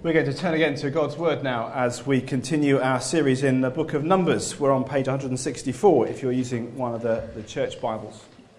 We're going to turn again to God's Word now as we continue our series in the book of Numbers. We're on page 164 if you're using one of the church Bibles.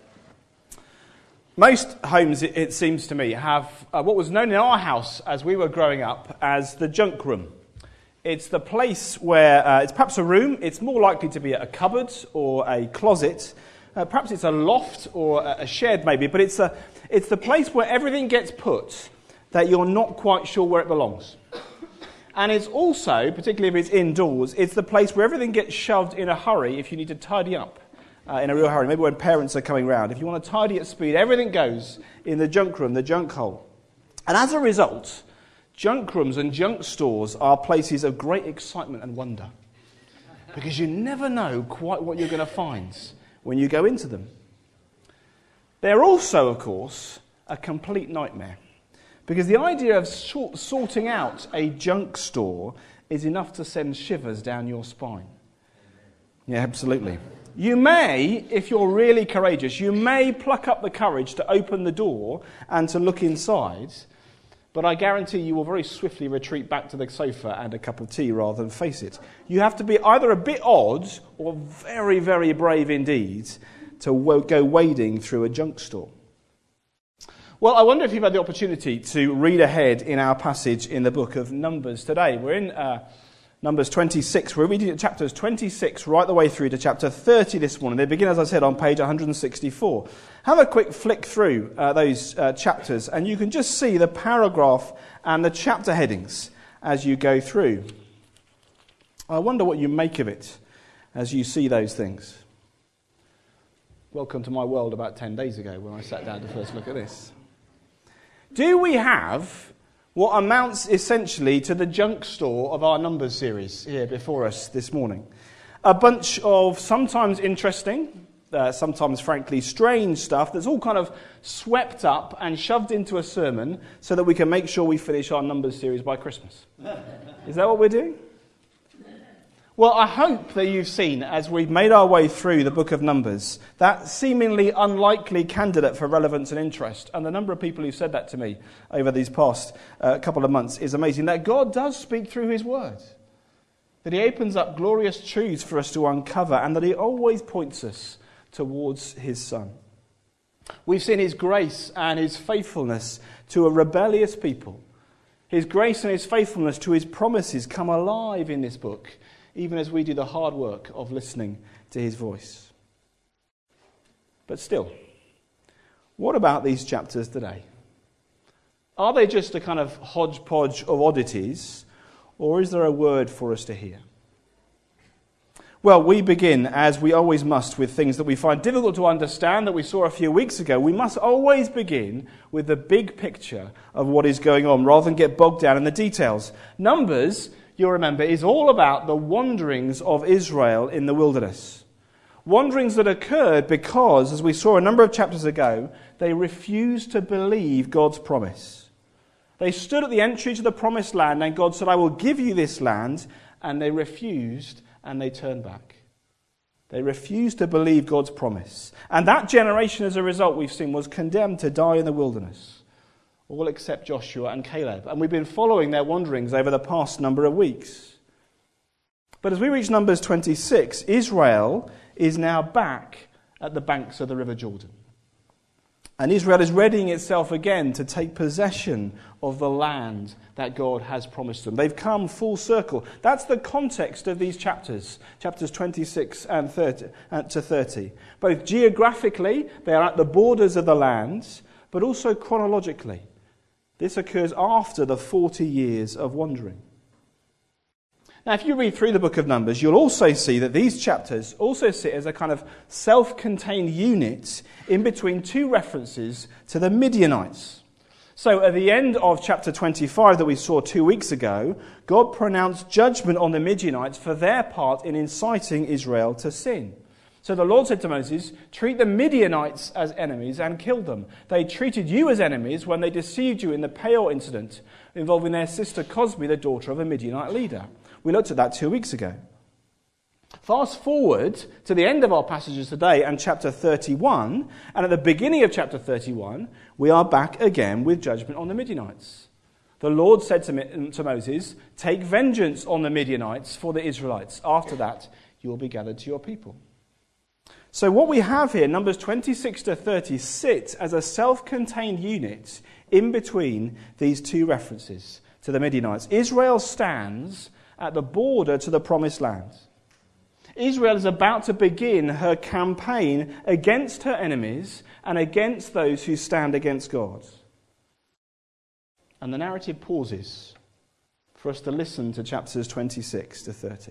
Most homes, it seems to me, have what was known in our house as we were growing up as the junk room. It's the place where it's perhaps a room. It's more likely to be a cupboard or a closet. Perhaps it's a loft or a shed maybe, but it's the place where everything gets put that you're not quite sure where it belongs. And it's also, particularly if it's indoors, it's the place where everything gets shoved in a hurry if you need to tidy up in a real hurry. Maybe when parents are coming round. If you want to tidy at speed, everything goes in the junk room, the junk hole. And as a result, junk rooms and junk stores are places of great excitement and wonder. Because you never know quite what you're going to find when you go into them. They're also, of course, a complete nightmare. Because the idea of sorting out a junk store is enough to send shivers down your spine. Yeah, absolutely. You may, if you're really courageous, you may pluck up the courage to open the door and to look inside, but I guarantee you will very swiftly retreat back to the sofa and a cup of tea rather than face it. You have to be either a bit odd or very, very brave indeed to go wading through a junk store. Well, I wonder if you've had the opportunity to read ahead in our passage in the book of Numbers today. We're in Numbers 26. We're reading chapters 26 right the way through to chapter 30 this morning. They begin, as I said, on page 164. Have a quick flick through those chapters, and you can just see the paragraph and the chapter headings as you go through. I wonder what you make of it as you see those things. Welcome to my world about 10 days ago when I sat down to first look at this. Do we have what amounts essentially to the junk store of our Numbers series here before us this morning? A bunch of sometimes interesting, sometimes frankly strange stuff that's all kind of swept up and shoved into a sermon so that we can make sure we finish our Numbers series by Christmas. Is that what we're doing? Well, I hope that you've seen, as we've made our way through the book of Numbers, that seemingly unlikely candidate for relevance and interest, and the number of people who said that to me over these past couple of months is amazing, that God does speak through his word, that he opens up glorious truths for us to uncover, and that he always points us towards his Son. We've seen his grace and his faithfulness to a rebellious people. His grace and his faithfulness to his promises come alive in this book, even as we do the hard work of listening to his voice. But still, what about these chapters today? Are they just a kind of hodgepodge of oddities, or is there a word for us to hear? Well, we begin, as we always must, with things that we find difficult to understand that we saw a few weeks ago. We must always begin with the big picture of what is going on, rather than get bogged down in the details. Numbers, you'll remember, is all about the wanderings of Israel in the wilderness. Wanderings that occurred because, as we saw a number of chapters ago, they refused to believe God's promise. They stood at the entry to the promised land and God said, I will give you this land, and they refused and they turned back. They refused to believe God's promise. And that generation, as a result, we've seen, was condemned to die in the wilderness. All except Joshua and Caleb. And we've been following their wanderings over the past number of weeks. But as we reach Numbers 26, Israel is now back at the banks of the River Jordan. And Israel is readying itself again to take possession of the land that God has promised them. They've come full circle. That's the context of these chapters 26 and 30. Both geographically, they are at the borders of the land, but also chronologically. This occurs after the 40 years of wandering. Now, if you read through the book of Numbers, you'll also see that these chapters also sit as a kind of self-contained unit in between two references to the Midianites. So at the end of chapter 25 that we saw 2 weeks ago, God pronounced judgment on the Midianites for their part in inciting Israel to sin. So the Lord said to Moses, treat the Midianites as enemies and kill them. They treated you as enemies when they deceived you in the Peor incident involving their sister Cosbi, the daughter of a Midianite leader. We looked at that 2 weeks ago. Fast forward to the end of our passages today and chapter 31, and at the beginning of chapter 31, we are back again with judgment on the Midianites. The Lord said to Moses, "Take vengeance on the Midianites for the Israelites. After that, you will be gathered to your people." So what we have here, Numbers 26 to 30, sits as a self-contained unit in between these two references to the Midianites. Israel stands at the border to the Promised Land. Israel is about to begin her campaign against her enemies and against those who stand against God. And the narrative pauses for us to listen to chapters 26 to 30.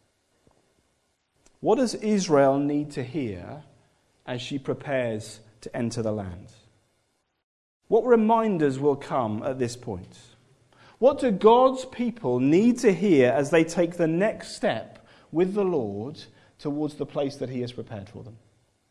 What does Israel need to hear as she prepares to enter the land? What reminders will come at this point? What do God's people need to hear as they take the next step with the Lord towards the place that he has prepared for them?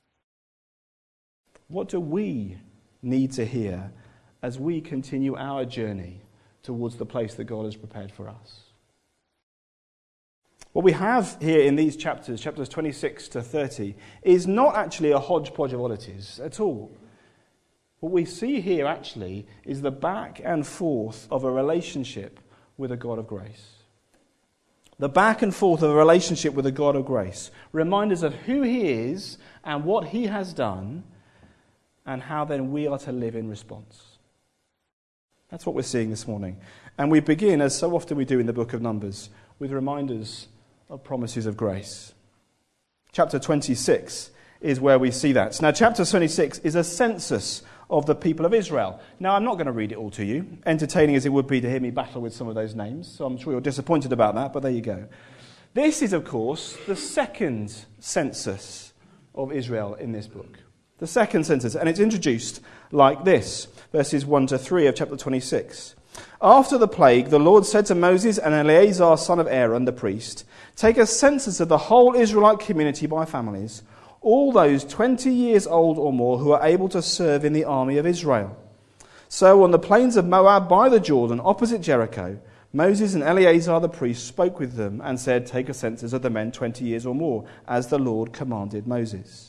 What do we need to hear as we continue our journey towards the place that God has prepared for us? What we have here in these chapters 26 to 30, is not actually a hodgepodge of oddities at all. What we see here actually is the back and forth of a relationship with a God of grace. The back and forth of a relationship with a God of grace. Remind us of who he is and what he has done, and how then we are to live in response. That's what we're seeing this morning. And we begin, as so often we do in the book of Numbers, with reminders of promises of grace. Chapter 26 is where we see that. Now, chapter 26 is a census of the people of Israel. Now, I'm not going to read it all to you, entertaining as it would be to hear me battle with some of those names, so I'm sure you're disappointed about that, but there you go. This is, of course, the second census of Israel in this book. The second census, and it's introduced like this, verses 1 to 3 of chapter 26. After the plague, the Lord said to Moses and Eleazar, son of Aaron, the priest, "Take a census of the whole Israelite community by families, all those 20 years old or more who are able to serve in the army of Israel." So on the plains of Moab by the Jordan, opposite Jericho, Moses and Eleazar the priest spoke with them and said, "Take a census of the men 20 years or more, as the Lord commanded Moses."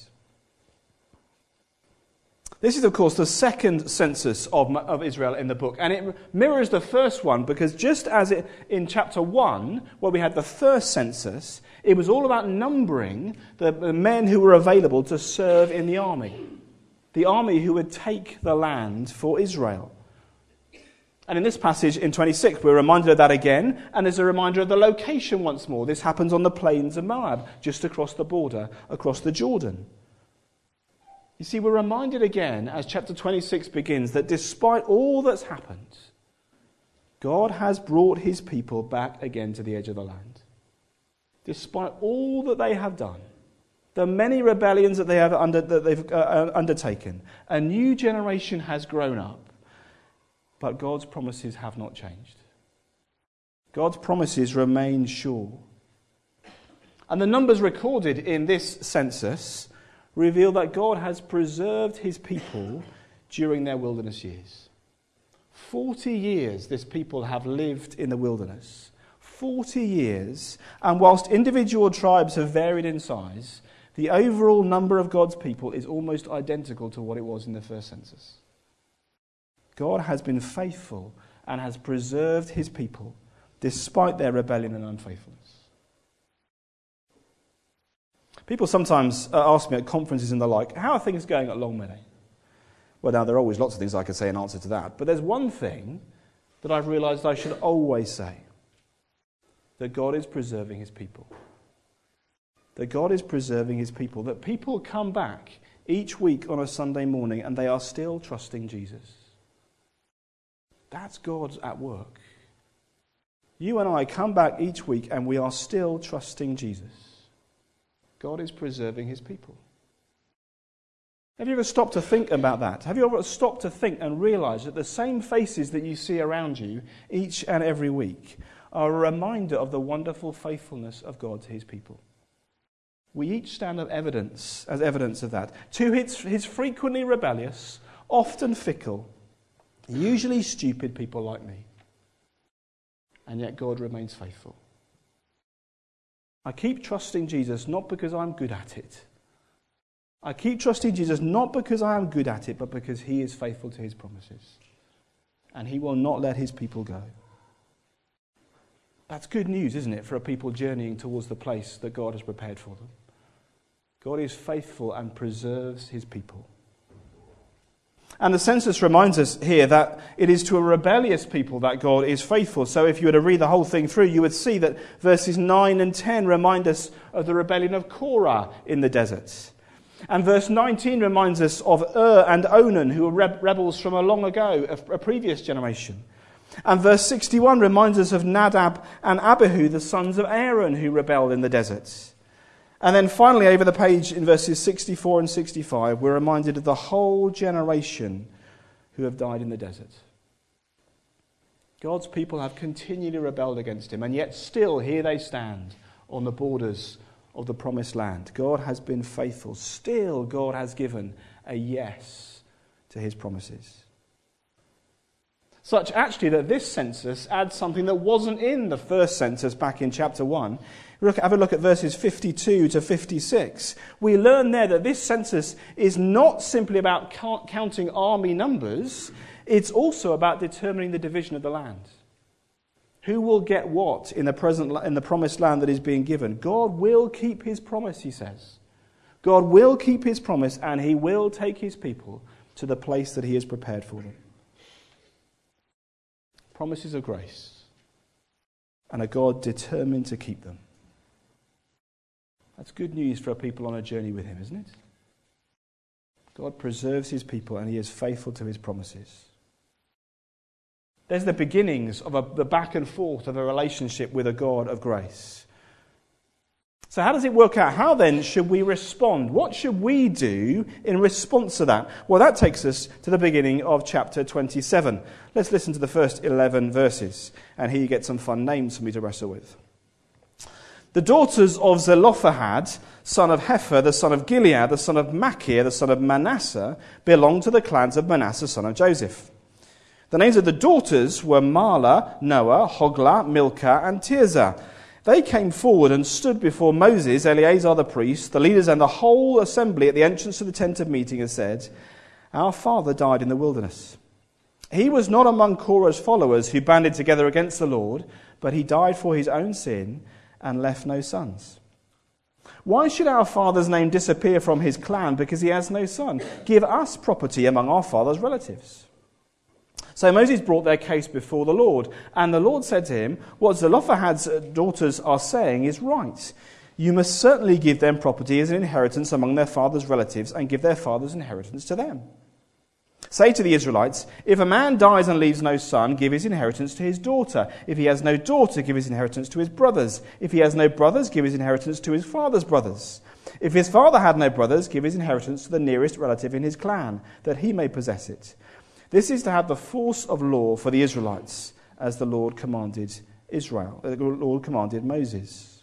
This is, of course, the second census of Israel in the book, and it mirrors the first one, because just as in chapter 1, where we had the first census, it was all about numbering the men who were available to serve in the army who would take the land for Israel. And in this passage in 26, we're reminded of that again, and there's a reminder of the location once more. This happens on the plains of Moab, just across the border, across the Jordan. You see, we're reminded again, as chapter 26 begins, that despite all that's happened, God has brought his people back again to the edge of the land. Despite all that they have done, the many rebellions that they've undertaken, a new generation has grown up, but God's promises have not changed. God's promises remain sure. And the numbers recorded in this census reveal that God has preserved his people during their wilderness years. 40 years this people have lived in the wilderness. 40 years, and whilst individual tribes have varied in size, the overall number of God's people is almost identical to what it was in the first census. God has been faithful and has preserved his people despite their rebellion and unfaithfulness. People sometimes ask me at conferences and the like, how are things going at Longmeadow? Well, now, there are always lots of things I could say in answer to that, but there's one thing that I've realised I should always say, that God is preserving his people. That God is preserving his people. That people come back each week on a Sunday morning and they are still trusting Jesus. That's God at work. You and I come back each week and we are still trusting Jesus. God is preserving his people. Have you ever stopped to think about that? Have you ever stopped to think and realize that the same faces that you see around you each and every week are a reminder of the wonderful faithfulness of God to his people? We each stand as evidence of that. To his frequently rebellious, often fickle, usually stupid people like me. And yet God remains faithful. I keep trusting Jesus not because I'm good at it. I keep trusting Jesus not because I am good at it, but because he is faithful to his promises. and he will not let his people go. That's good news, isn't it, for a people journeying towards the place that God has prepared for them. God is faithful and preserves his people. And the census reminds us here that it is to a rebellious people that God is faithful. So if you were to read the whole thing through, you would see that verses 9 and 10 remind us of the rebellion of Korah in the desert. And verse 19 reminds us of and Onan, who were rebels from a long ago, a previous generation. And verse 61 reminds us of Nadab and Abihu, the sons of Aaron, who rebelled in the desert. And then finally, over the page in verses 64 and 65, we're reminded of the whole generation who have died in the desert. God's people have continually rebelled against him, and yet still here they stand on the borders of the promised land. God has been faithful. Still, God has given a yes to his promises. Such actually that this census adds something that wasn't in the first census back in chapter 1. Have a look at verses 52 to 56. We learn there that this census is not simply about counting army numbers. It's also about determining the division of the land. Who will get what in the promised land that is being given? God will keep his promise, he says. God will keep his promise, and he will take his people to the place that he has prepared for them. Promises of grace, and a God determined to keep them. That's good news for a people on a journey with him, isn't it? God preserves his people, and he is faithful to his promises. There's the beginnings of the back and forth of a relationship with a God of grace. So how does it work out? How then should we respond? What should we do in response to that? Well, that takes us to the beginning of chapter 27. Let's listen to the first 11 verses. And here you get some fun names for me to wrestle with. The daughters of Zelophehad, son of Hepher, the son of Gilead, the son of Machir, the son of Manasseh, belonged to the clans of Manasseh, son of Joseph. The names of the daughters were Mahlah, Noah, Hoglah, Milcah, and Tirzah. They came forward and stood before Moses, Eleazar the priest, the leaders and the whole assembly at the entrance to the tent of meeting and said, "Our father died in the wilderness. He was not among Korah's followers who banded together against the Lord, but he died for his own sin and left no sons. Why should our father's name disappear from his clan because he has no son? Give us property among our father's relatives." So Moses brought their case before the Lord, and the Lord said to him, "What Zelophehad's daughters are saying is right. You must certainly give them property as an inheritance among their father's relatives and give their father's inheritance to them. Say to the Israelites, if a man dies and leaves no son, give his inheritance to his daughter. If he has no daughter, give his inheritance to his brothers. If he has no brothers, give his inheritance to his father's brothers. If his father had no brothers, give his inheritance to the nearest relative in his clan, that he may possess it. This is to have the force of law for the Israelites, as the Lord commanded Moses."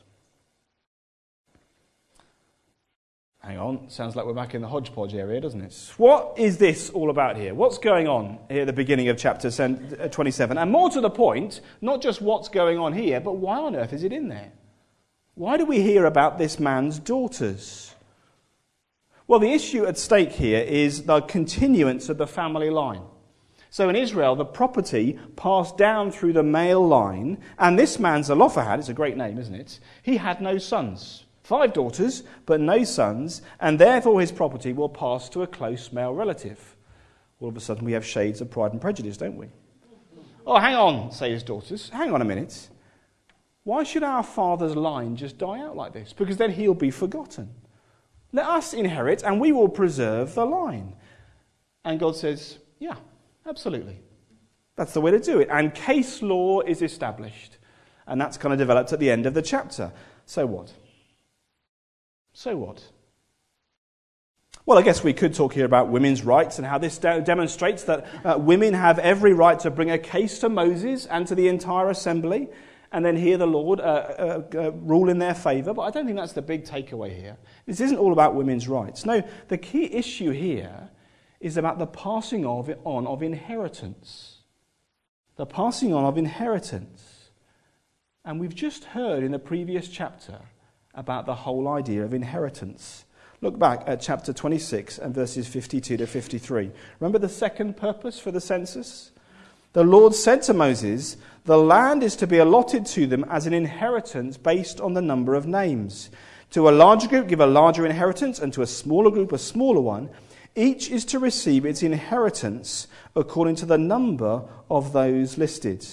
Hang on, sounds like we're back in the hodgepodge area, doesn't it? What is this all about here? What's going on here at the beginning of chapter 27? And more to the point, not just what's going on here, but why on earth is it in there? Why do we hear about this man's daughters? Well, the issue at stake here is the continuance of the family line. So in Israel, the property passed down through the male line, and this man Zelophehad, it's a great name, isn't it? He had no sons. 5 daughters, but no sons, and therefore his property will pass to a close male relative. All of a sudden we have shades of Pride and Prejudice, don't we? Oh, hang on, say his daughters. Hang on a minute. Why should our father's line just die out like this? Because then he'll be forgotten. Let us inherit and we will preserve the line. And God says, yeah, absolutely. That's the way to do it. And case law is established. And that's kind of developed at the end of the chapter. So what? So what? Well, I guess we could talk here about women's rights and how this demonstrates that women have every right to bring a case to Moses and to the entire assembly and then hear the Lord rule in their favour. But I don't think that's the big takeaway here. This isn't all about women's rights. No, the key issue here is about the passing on of inheritance. The passing on of inheritance. And we've just heard in the previous chapter about the whole idea of inheritance. Look back at chapter 26 and verses 52 to 53. Remember the second purpose for the census? The Lord said to Moses, the land is to be allotted to them as an inheritance based on the number of names. To a larger group, give a larger inheritance, and to a smaller group, a smaller one. Each is to receive its inheritance according to the number of those listed.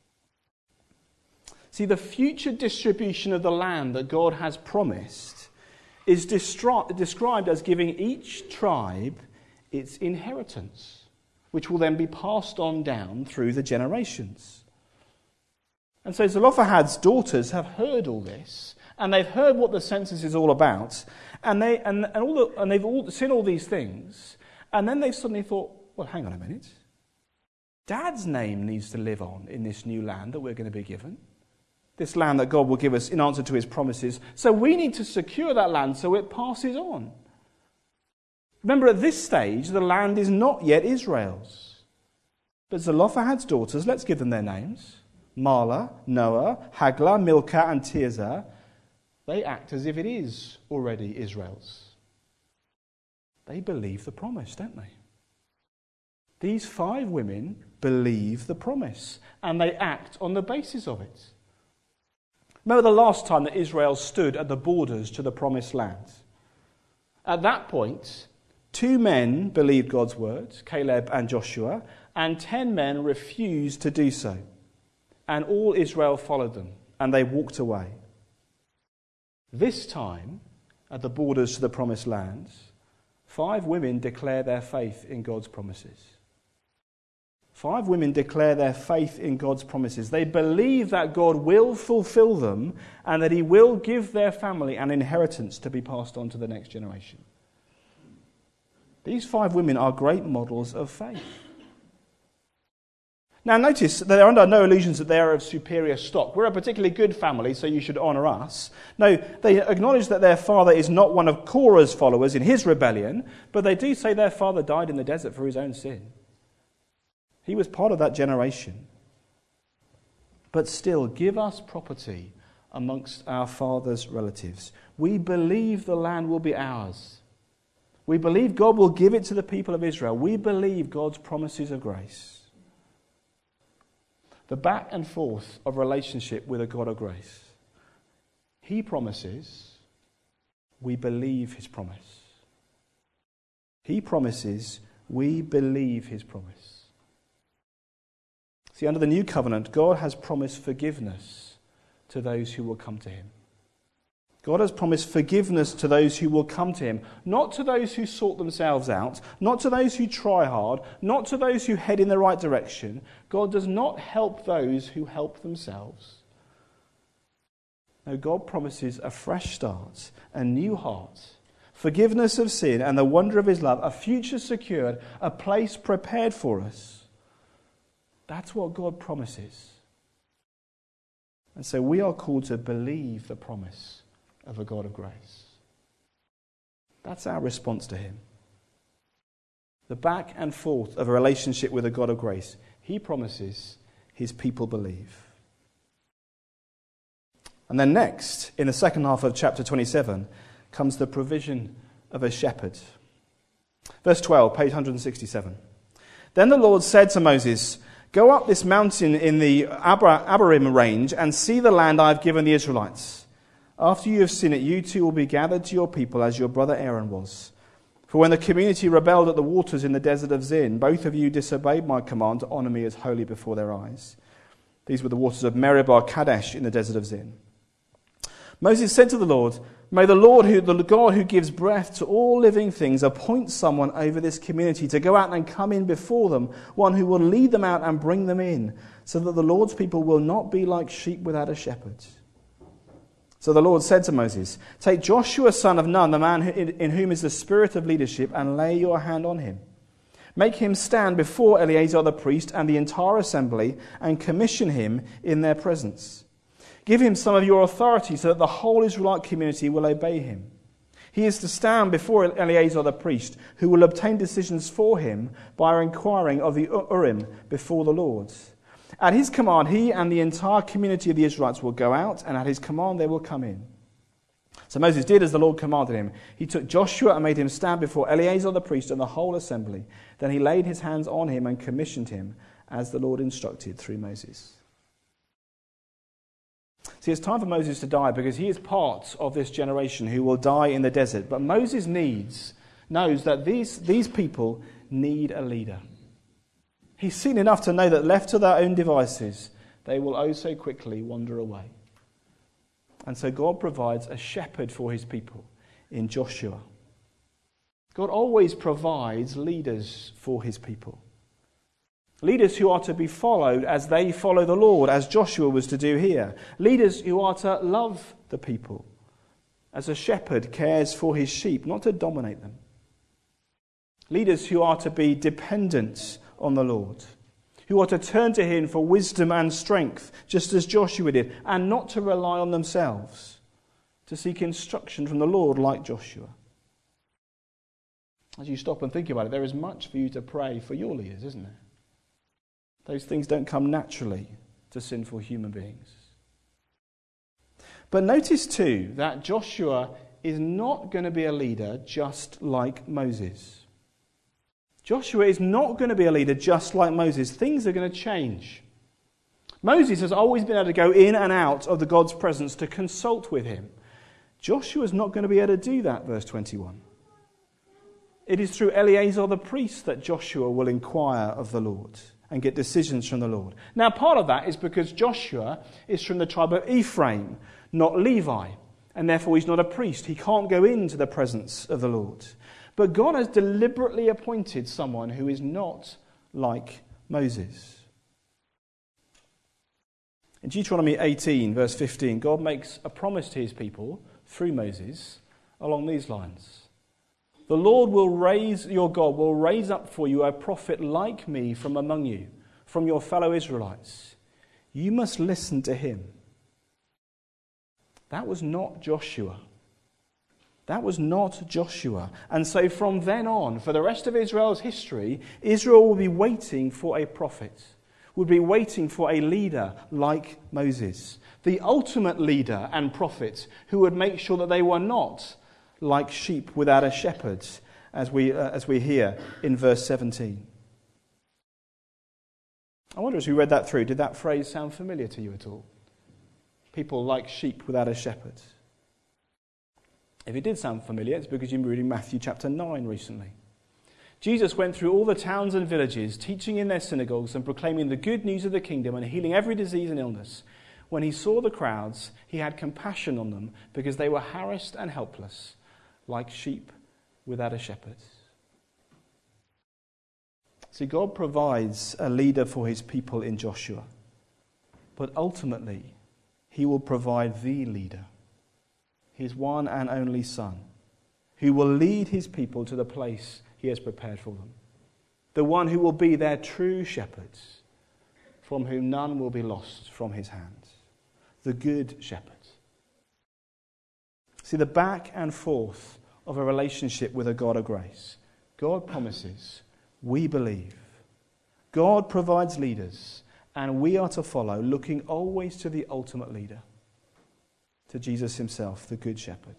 See, the future distribution of the land that God has promised is described as giving each tribe its inheritance, which will then be passed on down through the generations. And so Zelophehad's daughters have heard all this, and they've heard what the census is all about, and they've all seen all these things, and then they've suddenly thought, well, hang on a minute. Dad's name needs to live on in this new land that we're going to be given. This land that God will give us in answer to his promises. So we need to secure that land so it passes on. Remember, at this stage, the land is not yet Israel's. But Zelophehad's daughters, let's give them their names. Mahlah, Noah, Haglah, Milcah, and Tirzah. They act as if it is already Israel's. They believe the promise, don't they? These 5 women believe the promise, and they act on the basis of it. Remember the last time that Israel stood at the borders to the promised land? At that point, 2 men believed God's word, Caleb and Joshua, and 10 men refused to do so. And all Israel followed them, and they walked away. This time, at the borders to the promised land, 5 women declare their faith in God's promises. 5 women declare their faith in God's promises. They believe that God will fulfill them and that he will give their family an inheritance to be passed on to the next generation. These 5 women are great models of faith. Now notice that they're under no illusions that they are of superior stock. We're a particularly good family, so you should honour us. No, they acknowledge that their father is not one of Korah's followers in his rebellion, but they do say their father died in the desert for his own sin. He was part of that generation. But still, give us property amongst our father's relatives. We believe the land will be ours. We believe God will give it to the people of Israel. We believe God's promises of grace. The back and forth of relationship with a God of grace. He promises, we believe his promise. He promises, we believe his promise. See, under the new covenant, God has promised forgiveness to those who will come to him. God has promised forgiveness to those who will come to him, not to those who sort themselves out, not to those who try hard, not to those who head in the right direction. God does not help those who help themselves. No, God promises a fresh start, a new heart, forgiveness of sin and the wonder of his love, a future secured, a place prepared for us. That's what God promises. And so we are called to believe the promise of a God of grace. That's our response to him. The back and forth of a relationship with a God of grace. He promises, his people believe. And then next, in the second half of chapter 27, comes the provision of a shepherd. Verse 12, page 167. Then the Lord said to Moses, go up this mountain in the Abarim range and see the land I have given the Israelites. After you have seen it, you two will be gathered to your people as your brother Aaron was. For when the community rebelled at the waters in the desert of Zin, both of you disobeyed my command to honor me as holy before their eyes. These were the waters of Meribah Kadesh in the desert of Zin. Moses said to the Lord, may the Lord, the God who gives breath to all living things, appoint someone over this community to go out and come in before them, one who will lead them out and bring them in, so that the Lord's people will not be like sheep without a shepherd. So the Lord said to Moses, take Joshua son of Nun, the man in whom is the spirit of leadership, and lay your hand on him. Make him stand before Eleazar the priest and the entire assembly, and commission him in their presence. Give him some of your authority so that the whole Israelite community will obey him. He is to stand before Eleazar the priest, who will obtain decisions for him by inquiring of the Urim before the Lord. At his command, he and the entire community of the Israelites will go out, and at his command they will come in. So Moses did as the Lord commanded him. He took Joshua and made him stand before Eleazar the priest and the whole assembly. Then he laid his hands on him and commissioned him, as the Lord instructed through Moses. See, it's time for Moses to die because he is part of this generation who will die in the desert. But Moses knows that these people need a leader. He's seen enough to know that left to their own devices, they will oh so quickly wander away. And so God provides a shepherd for his people in Joshua. God always provides leaders for his people. Leaders who are to be followed as they follow the Lord, as Joshua was to do here. Leaders who are to love the people, as a shepherd cares for his sheep, not to dominate them. Leaders who are to be dependent on the Lord, who are to turn to him for wisdom and strength, just as Joshua did, and not to rely on themselves, to seek instruction from the Lord like Joshua. As you stop and think about it, there is much for you to pray for your leaders, isn't there? Those things don't come naturally to sinful human beings. But notice too that Joshua is not going to be a leader just like Moses. Joshua is not going to be a leader just like Moses. Things are going to change. Moses has always been able to go in and out of the God's presence to consult with him. Joshua is not going to be able to do that, verse 21. It is through Eleazar the priest that Joshua will inquire of the Lord and get decisions from the Lord. Now, part of that is because Joshua is from the tribe of Ephraim, not Levi, and therefore he's not a priest. He can't go into the presence of the Lord. But God has deliberately appointed someone who is not like Moses. In Deuteronomy 18, verse 15, God makes a promise to his people through Moses along these lines. The Lord your God will raise up for you a prophet like me from among you, from your fellow Israelites. You must listen to him. That was not Joshua. That was not Joshua. And so from then on, for the rest of Israel's history, Israel will be waiting for a prophet, would be waiting for a leader like Moses, the ultimate leader and prophet who would make sure that they were not like sheep without a shepherd, as we hear in verse 17. I wonder, as we read that through, did that phrase sound familiar to you at all? People like sheep without a shepherd. If it did sound familiar, it's because you've been reading Matthew chapter 9 recently. Jesus went through all the towns and villages, teaching in their synagogues and proclaiming the good news of the kingdom and healing every disease and illness. When he saw the crowds, he had compassion on them because they were harassed and helpless, like sheep without a shepherd. See, God provides a leader for his people in Joshua, but ultimately he will provide the leader, his one and only Son, who will lead his people to the place he has prepared for them, the one who will be their true shepherd, from whom none will be lost from his hand, the good shepherd. See, the back and forth of a relationship with a God of grace. God promises, we believe. God provides leaders, and we are to follow, looking always to the ultimate leader, to Jesus himself, the Good Shepherd.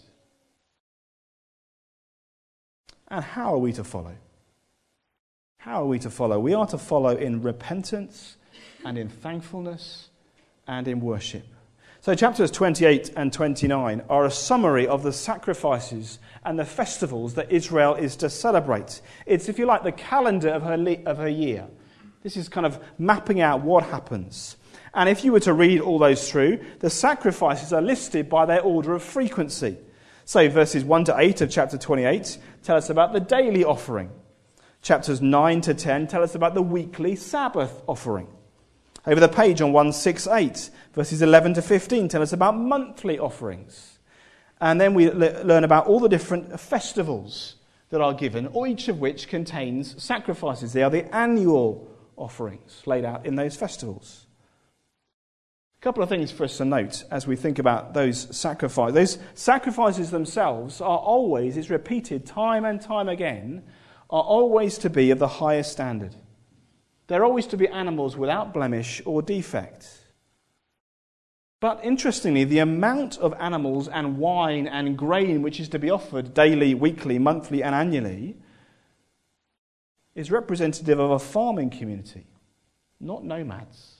And how are we to follow? How are we to follow? We are to follow in repentance and in thankfulness and in worship. So chapters 28 and 29 are a summary of the sacrifices and the festivals that Israel is to celebrate. It's, if you like, the calendar of her year. This is kind of mapping out what happens. And if you were to read all those through, the sacrifices are listed by their order of frequency. So verses 1 to 8 of chapter 28 tell us about the daily offering. Chapters 9 to 10 tell us about the weekly Sabbath offering. Over the page on 168, verses 11 to 15 tell us about monthly offerings. And then we learn about all the different festivals that are given, each of which contains sacrifices. They are the annual offerings laid out in those festivals. A couple of things for us to note as we think about those sacrifices. Those sacrifices themselves are always, it's repeated time and time again, are always to be of the highest standard. They're always to be animals without blemish or defect. But interestingly, the amount of animals and wine and grain which is to be offered daily, weekly, monthly and annually is representative of a farming community not nomads.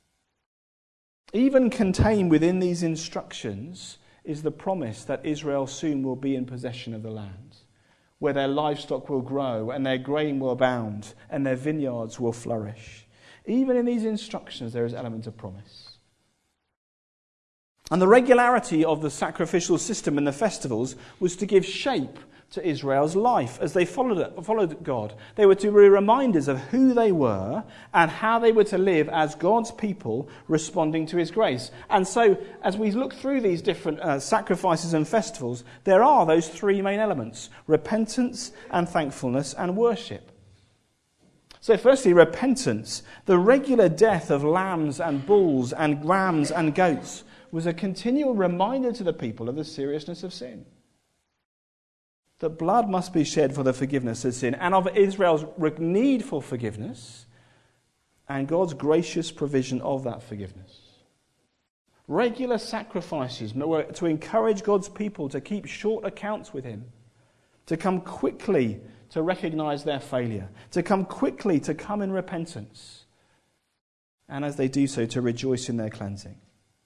Even contained within these instructions is the promise that Israel soon will be in possession of the land, where their livestock will grow and their grain will abound and their vineyards will flourish. Even in these instructions there is an element of promise. And the regularity of the sacrificial system and the festivals was to give shape to Israel's life as they followed God. They were to be reminders of who they were and how they were to live as God's people responding to his grace. And so, as we look through these different sacrifices and festivals, there are those three main elements: repentance and thankfulness and worship. So firstly, repentance. The regular death of lambs and bulls and rams and goats was a continual reminder to the people of the seriousness of sin. That blood must be shed for the forgiveness of sin, and of Israel's need for forgiveness, and God's gracious provision of that forgiveness. Regular sacrifices were to encourage God's people to keep short accounts with him, to come quickly to recognize their failure, to come quickly to come in repentance, and as they do so, to rejoice in their cleansing.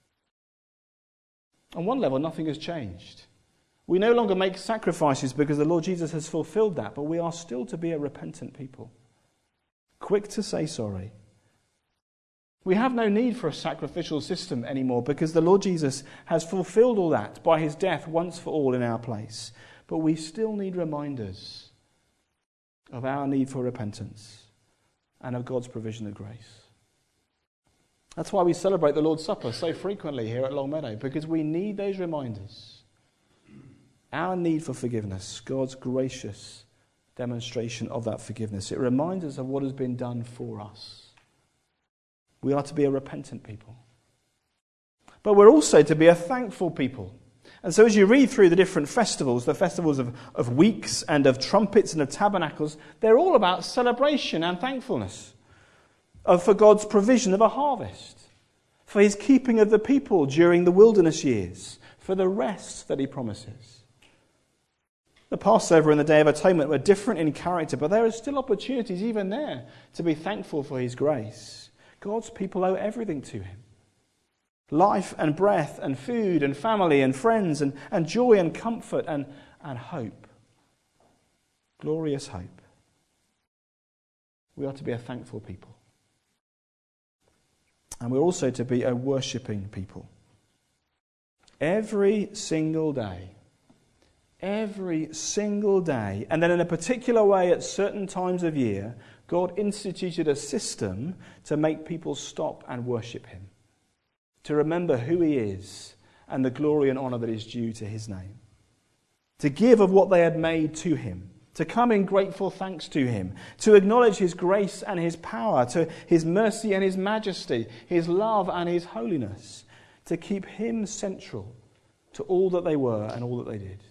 On one level, nothing has changed. We no longer make sacrifices because the Lord Jesus has fulfilled that, but we are still to be a repentant people, quick to say sorry. We have no need for a sacrificial system anymore because the Lord Jesus has fulfilled all that by his death once for all in our place. But we still need reminders of our need for repentance and of God's provision of grace. That's why we celebrate the Lord's Supper so frequently here at Longmeadow, because we need those reminders. Our need for forgiveness, God's gracious demonstration of that forgiveness. It reminds us of what has been done for us. We are to be a repentant people. But we're also to be a thankful people. And so as you read through the different festivals, the festivals of weeks and of trumpets and of tabernacles, they're all about celebration and thankfulness. For God's provision of a harvest, for his keeping of the people during the wilderness years, for the rest that he promises. The Passover and the Day of Atonement were different in character, but there are still opportunities even there to be thankful for his grace. God's people owe everything to him. Life and breath and food and family and friends and joy and comfort and hope. Glorious hope. We are to be a thankful people. And we're also to be a worshipping people. Every single day, and then in a particular way at certain times of year, God instituted a system to make people stop and worship him, to remember who he is and the glory and honour that is due to his name, to give of what they had made to him, to come in grateful thanks to him, to acknowledge his grace and his power, to his mercy and his majesty, his love and his holiness, to keep him central to all that they were and all that they did.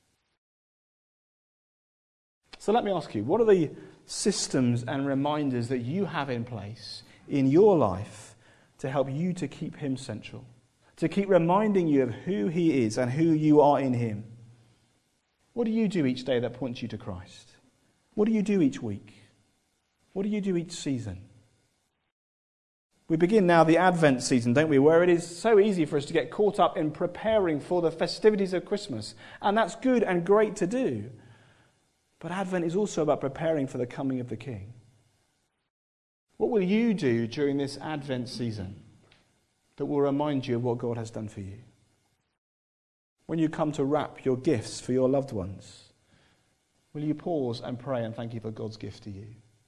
So let me ask you, what are the systems and reminders that you have in place in your life to help you to keep him central, to keep reminding you of who he is and who you are in him? What do you do each day that points you to Christ? What do you do each week? What do you do each season? We begin now the Advent season, don't we, where it is so easy for us to get caught up in preparing for the festivities of Christmas. And that's good and great to do. But Advent is also about preparing for the coming of the King. What will you do during this Advent season that will remind you of what God has done for you? When you come to wrap your gifts for your loved ones, will you pause and pray and thank you for God's gift to you?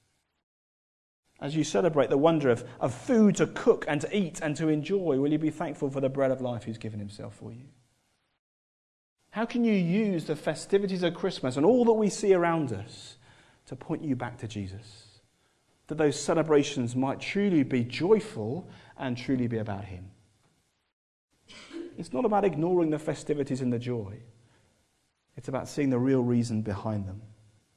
As you celebrate the wonder of food to cook and to eat and to enjoy, will you be thankful for the bread of life who's given himself for you? How can you use the festivities of Christmas and all that we see around us to point you back to Jesus? That those celebrations might truly be joyful and truly be about him. It's not about ignoring the festivities and the joy. It's about seeing the real reason behind them.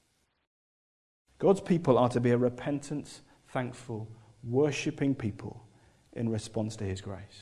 God's people are to be a repentant, thankful, worshipping people in response to his grace.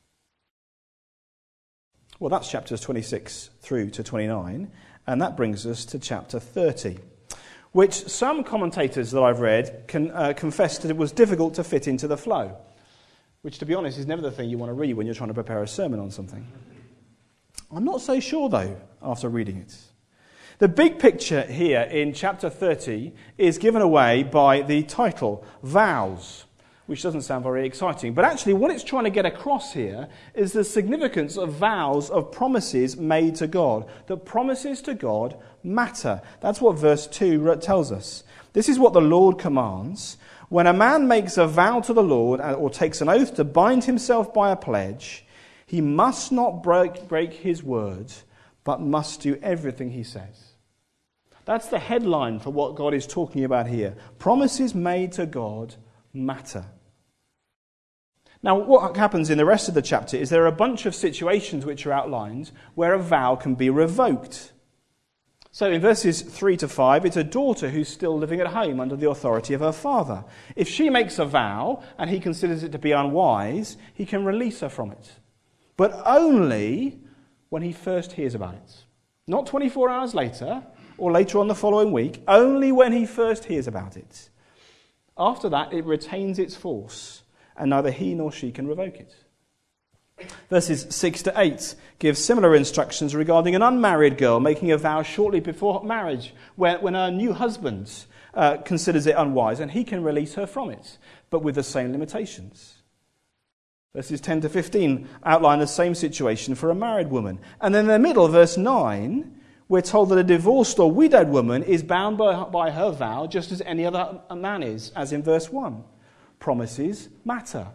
Well, that's chapters 26 through to 29, and that brings us to chapter 30, which some commentators that I've read confessed that it was difficult to fit into the flow, which, to be honest, is never the thing you want to read when you're trying to prepare a sermon on something. I'm not so sure, though, after reading it. The big picture here in chapter 30 is given away by the title, Vows, which doesn't sound very exciting. But actually what it's trying to get across here is the significance of vows, of promises made to God. That promises to God matter. That's what verse 2 tells us. This is what the Lord commands. When a man makes a vow to the Lord or takes an oath to bind himself by a pledge, he must not break his word, but must do everything he says. That's the headline for what God is talking about here. Promises made to God matter. Now, what happens in the rest of the chapter is there are a bunch of situations which are outlined where a vow can be revoked. So in verses 3 to 5, it's a daughter who's still living at home under the authority of her father. If she makes a vow and he considers it to be unwise, he can release her from it. But only when he first hears about it. Not 24 hours later or later on the following week, only when he first hears about it. After that, it retains its force, and neither he nor she can revoke it. Verses 6 to 8 give similar instructions regarding an unmarried girl making a vow shortly before marriage, when her new husband considers it unwise, and he can release her from it, but with the same limitations. Verses 10 to 15 outline the same situation for a married woman. And then in the middle, verse 9, we're told that a divorced or widowed woman is bound by her vow just as any other man is, as in verse 1. Promises matter.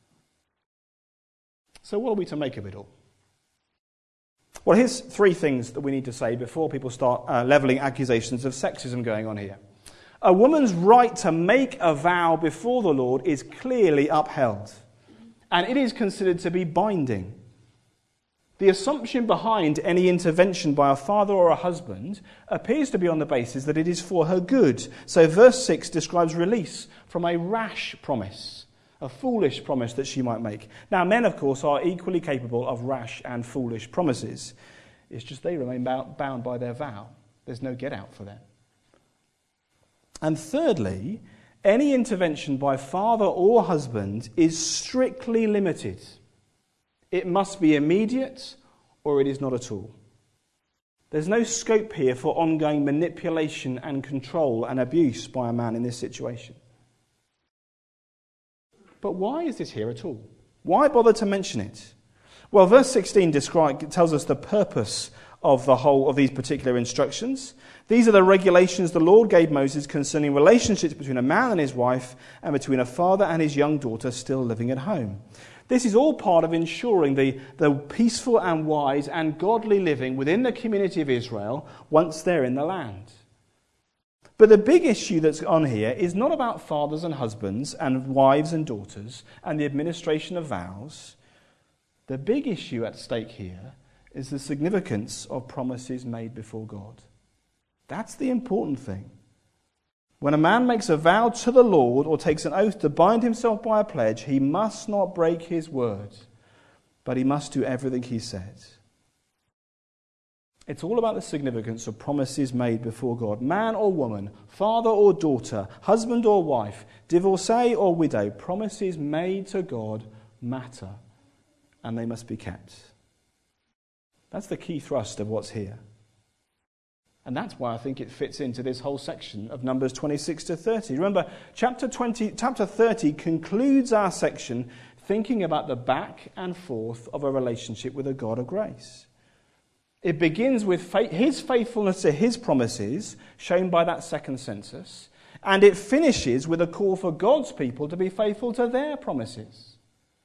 So what are we to make of it all? Well, here's three things that we need to say before people start levelling accusations of sexism going on here. A woman's right to make a vow before the Lord is clearly upheld, and it is considered to be binding. The assumption behind any intervention by a father or a husband appears to be on the basis that it is for her good. So verse 6 describes release from a rash promise, a foolish promise that she might make. Now, men, of course, are equally capable of rash and foolish promises. It's just they remain bound by their vow. There's no get out for them. And thirdly, any intervention by father or husband is strictly limited. It must be immediate, or it is not at all. There's no scope here for ongoing manipulation and control and abuse by a man in this situation. But why is this here at all? Why bother to mention it? Well, verse 16 tells us the purpose of the whole of these particular instructions. These are the regulations the Lord gave Moses concerning relationships between a man and his wife and between a father and his young daughter still living at home. This is all part of ensuring the peaceful and wise and godly living within the community of Israel once they're in the land. But the big issue that's on here is not about fathers and husbands and wives and daughters and the administration of vows. The big issue at stake here is the significance of promises made before God. That's the important thing. When a man makes a vow to the Lord or takes an oath to bind himself by a pledge, he must not break his word, but he must do everything he says. It's all about the significance of promises made before God. Man or woman, father or daughter, husband or wife, divorcee or widow, promises made to God matter, and they must be kept. That's the key thrust of what's here. And that's why I think it fits into this whole section of Numbers 26 to 30. Remember, chapter 30 concludes our section thinking about the back and forth of a relationship with a God of grace. It begins with his faithfulness to his promises, shown by that second census, and it finishes with a call for God's people to be faithful to their promises.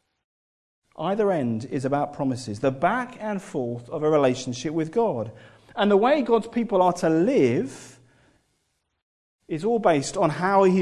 Either end is about promises, the back and forth of a relationship with God. And the way God's people are to live is all based on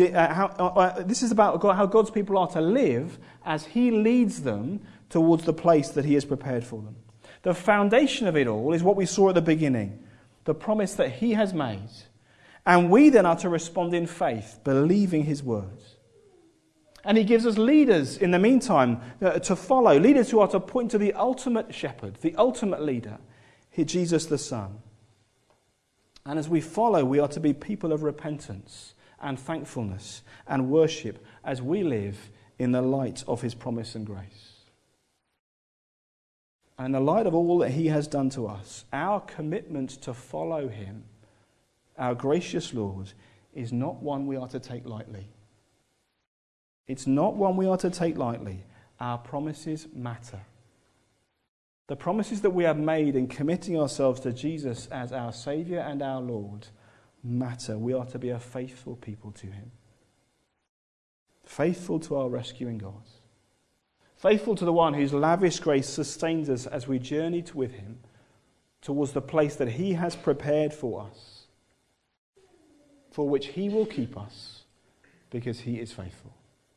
this is about how God's people are to live as he leads them towards the place that he has prepared for them. The foundation of it all is what we saw at the beginning, the promise that he has made. And we then are to respond in faith, believing his words. And he gives us leaders in the meantime to follow, leaders who are to point to the ultimate shepherd, the ultimate leader, Jesus the Son. And as we follow, we are to be people of repentance and thankfulness and worship as we live in the light of his promise and grace. And in the light of all that he has done to us, our commitment to follow him, our gracious Lord, is not one we are to take lightly. It's not one we are to take lightly. Our promises matter. The promises that we have made in committing ourselves to Jesus as our Saviour and our Lord matter. We are to be a faithful people to him. Faithful to our rescuing God. Faithful to the one whose lavish grace sustains us as we journey with him towards the place that he has prepared for us, for which he will keep us because he is faithful.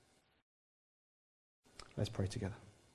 Let's pray together.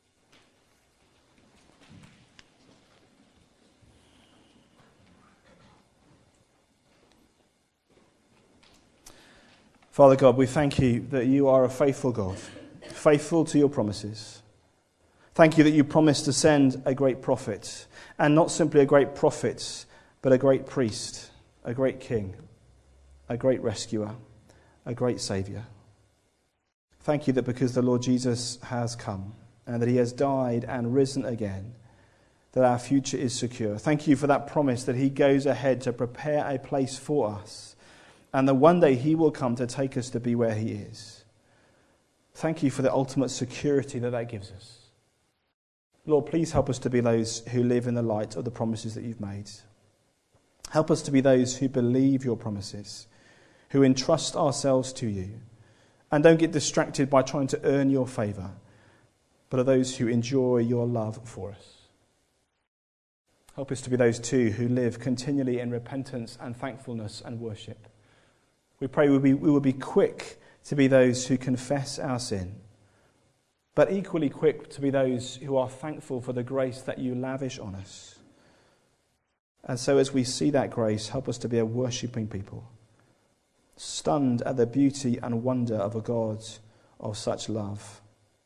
Father God, we thank you that you are a faithful God, faithful to your promises. Thank you that you promised to send a great prophet, and not simply a great prophet, but a great priest, a great king, a great rescuer, a great saviour. Thank you that because the Lord Jesus has come, and that he has died and risen again, that our future is secure. Thank you for that promise that he goes ahead to prepare a place for us, and that one day he will come to take us to be where he is. Thank you for the ultimate security that gives us. Lord, please help us to be those who live in the light of the promises that you've made. Help us to be those who believe your promises, who entrust ourselves to you, and don't get distracted by trying to earn your favour, but are those who enjoy your love for us. Help us to be those too who live continually in repentance and thankfulness and worship. We pray we will be quick to be those who confess our sin, but equally quick to be those who are thankful for the grace that you lavish on us. And so as we see that grace, help us to be a worshipping people, stunned at the beauty and wonder of a God of such love.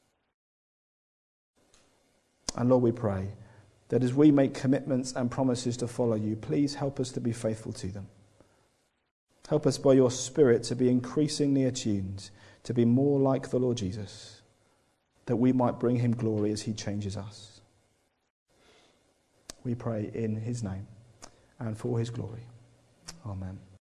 And Lord, we pray that as we make commitments and promises to follow you, please help us to be faithful to them. Help us by your Spirit to be increasingly attuned to be more like the Lord Jesus, that we might bring him glory as he changes us. We pray in his name and for his glory. Amen.